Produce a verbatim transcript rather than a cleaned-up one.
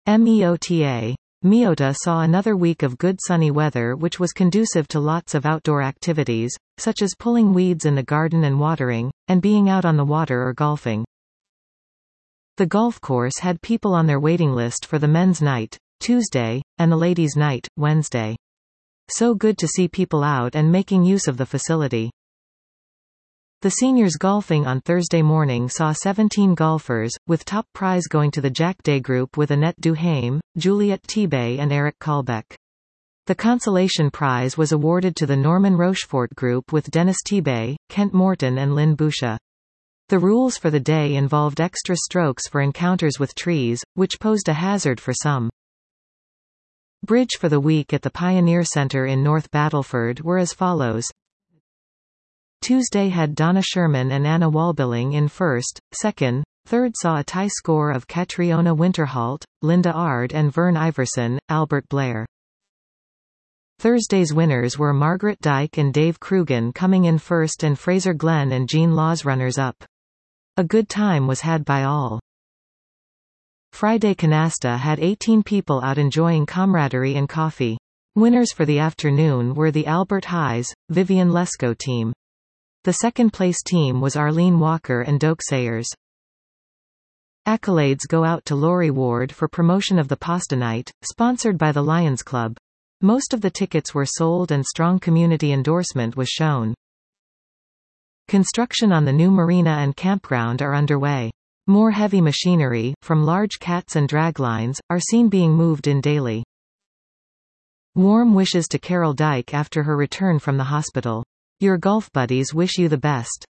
MEOTA. MEOTA saw another week of good sunny weather which was conducive to lots of outdoor activities, such as pulling weeds in the garden and watering, and being out on the water or golfing. The golf course had people on their waiting list for the men's night, Tuesday, and the ladies' night, Wednesday. So good to see people out and making use of the facility. The seniors golfing on Thursday morning saw seventeen golfers, with top prize going to the Jack Day group with Annette Duhame, Juliette Tebay and Eric Kalbeck. The consolation prize was awarded to the Norman Rochefort group with Dennis Tebay, Kent Morton and Lynn Boucher. The rules for the day involved extra strokes for encounters with trees, which posed a hazard for some. Bridge for the week at the Pioneer Center in North Battleford were as follows. Tuesday had Donna Sherman and Anna Walbilling in first, second, third saw a tie score of Catriona Winterholt, Linda Ard and Vern Iverson, Albert Blair. Thursday's winners were Margaret Dyke and Dave Crugan coming in first and Fraser Glenn and Jean Laws runners-up. A good time was had by all. Friday Canasta had eighteen people out enjoying camaraderie and coffee. Winners for the afternoon were the Albert Highs, Vivian Lesko team. The second-place team was Arlene Walker and Doak Sayers. Accolades go out to Laurie Ward for promotion of the Pasta Night, sponsored by the Lions Club. Most of the tickets were sold and strong community endorsement was shown. Construction on the new marina and campground are underway. More heavy machinery, from large cats and draglines, are seen being moved in daily. Warm wishes to Carol Dyke after her return from the hospital. Your golf buddies wish you the best.